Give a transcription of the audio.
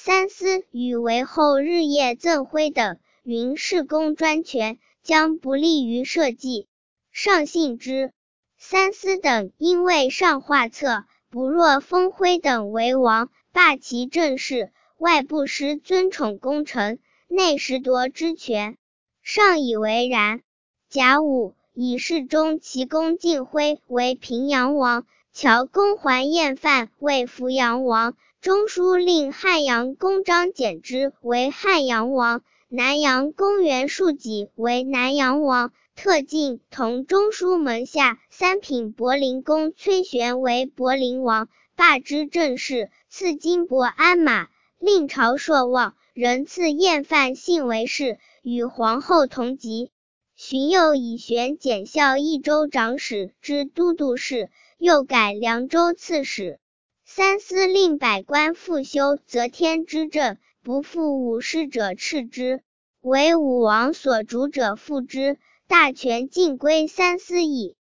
三司与为后日夜赠徽等，云事公专权，将不利于社稷。上信之。三司等因为上画策，不若封徽等为王，罢其政事，外不失尊宠功臣，内实夺之权。上以为然。甲午，以世宗其公晋徽为平阳王，乔公还彦范为扶阳王，中书令汉阳公张柬之为汉阳王，南阳公袁术己为南阳王，特进同中书门下三品柏林公崔玄为柏林王，罢之政事，赐金帛鞍马，令朝朔望，仍赐彦范信为侍，与皇后同级。荀攸以选检校益州长史之都督事，又改凉州刺史。三司令百官复修则天之政，不复武士者斥之，为武王所主者复之，大权尽归三司矣。